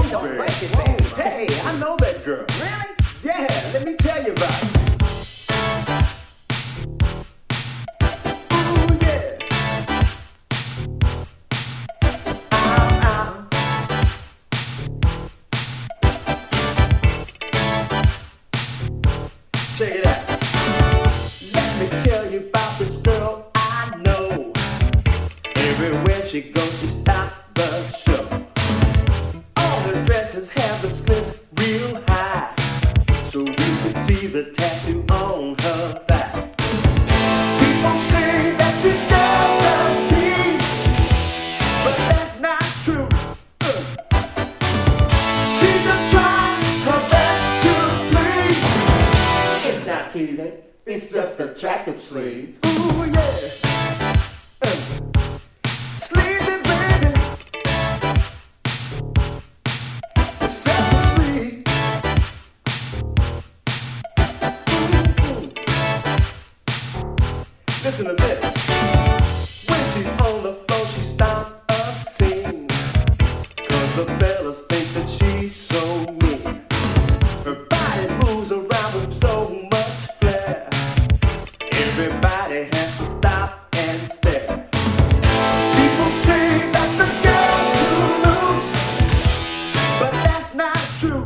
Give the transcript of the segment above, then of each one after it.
Don't break it, baby. Hey, I know that girl. Really? Yeah, let me tell you about it. Ooh, yeah. Ow, ow. Check it out. Let me tell you about this girl I know. Everywhere she goes, she stops the show. All her dresses have the slits real high, so you can see the tattoo on her thigh. People say that she's just a tease, but that's not true. She's just trying her best to please. It's not teasing, it's just attractive sleaze. Ooh, yeah. Sleazy, baby. Set to sleep. Listen to this. When she's on the floor, she starts a scene. 'Cause the fellas think that she's so mean. Her body moves around with so much flair. Everybody has to stop and stare. People say that the girl's too loose, but that's not true.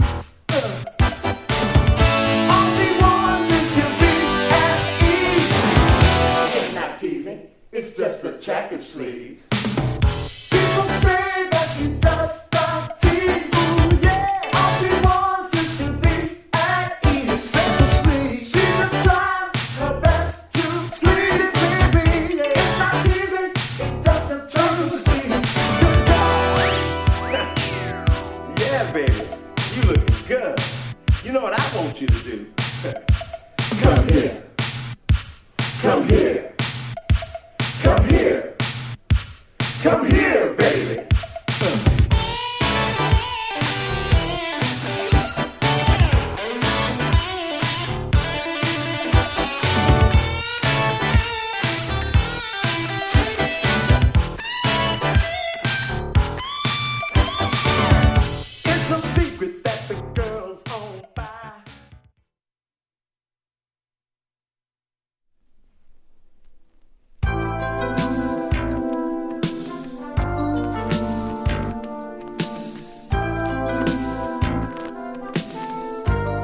All she wants is to be at ease. It's not teasing, it's just attractive sleaze. People say that she's just a tease. Ooh, yeah. All she wants is to be at ease. Set to sleep. She's just trying her best to sleep, baby. Yeah. It's not teasing, it's just attractive sleaze. Good God. Yeah, baby, you looking good. You know what I want you to do? Come here. Come here. Come here. Come here, baby. It's no secret that the girl's on fire.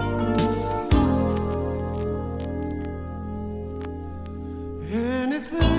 Anything